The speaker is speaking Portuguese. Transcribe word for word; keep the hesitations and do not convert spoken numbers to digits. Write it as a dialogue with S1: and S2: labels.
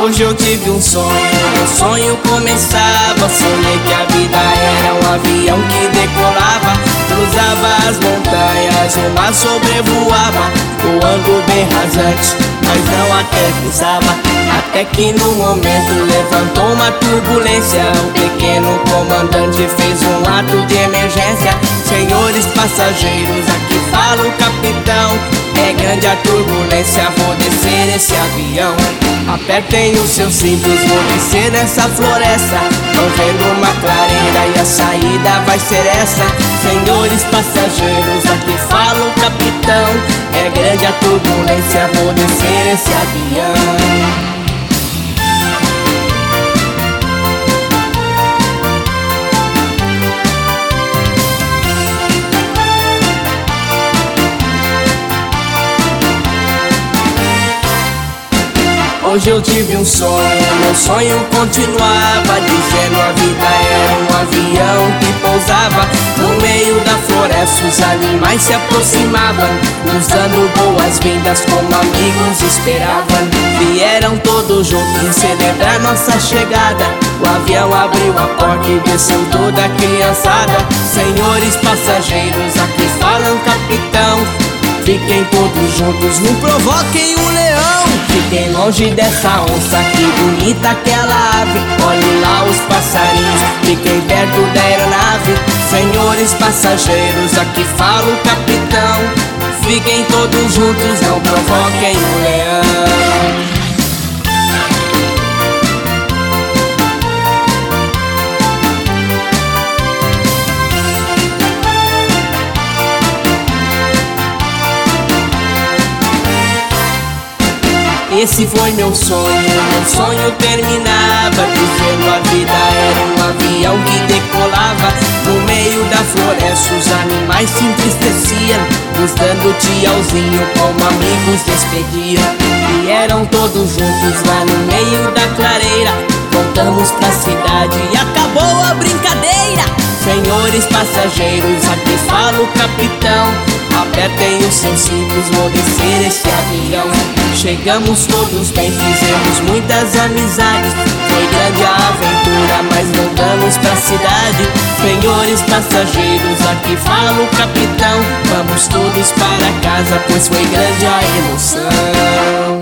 S1: Hoje eu tive um sonho, meu sonho começava. Sonhei que a vida era um avião que decolava, cruzava as montanhas, o mar sobrevoava, voando bem rasante, mas não aterrissava. Até que no momento levantou uma turbulência, o pequeno comandante fez um ato de emergência. Senhores passageiros, aqui fala o capitão, é grande a turbulência, vou descer esse avião. Apertem os seus cintos, vou descer nessa floresta. Tô vendo uma clareira e a saída vai ser essa. Senhores passageiros, aqui fala o capitão, é grande a turbulência, vou descer esse avião. Hoje eu tive um sonho, meu sonho continuava, dizendo a vida era um avião que pousava no meio da floresta. Os animais se aproximavam, nos dando boas-vindas como amigos esperavam. Vieram todos juntos celebrar nossa chegada. O avião abriu a porta e desceu toda a criançada. Senhores passageiros, aqui fala o capitão, fiquem todos juntos, não provoquem um leão. Fiquem longe dessa onça, que bonita aquela ave. Olhem lá os passarinhos, fiquem perto da aeronave. Senhores passageiros, aqui fala o capitão, fiquem todos juntos, não provoquem um leão. Esse foi meu sonho, meu sonho terminava, dizendo a vida era um avião que decolava no meio da floresta. Os animais se entristeciam, nos dando tchauzinho como amigos despediam. Vieram todos juntos lá no meio da clareira, voltamos pra cidade e acabou a brincadeira. Senhores passageiros, aqui fala o capitão, apertem os seus cintos, vou descer esse avião. Chegamos todos bem, fizemos muitas amizades, foi grande a aventura, mas voltamos pra cidade. Senhores passageiros, aqui fala o capitão, vamos todos para casa, pois foi grande a emoção.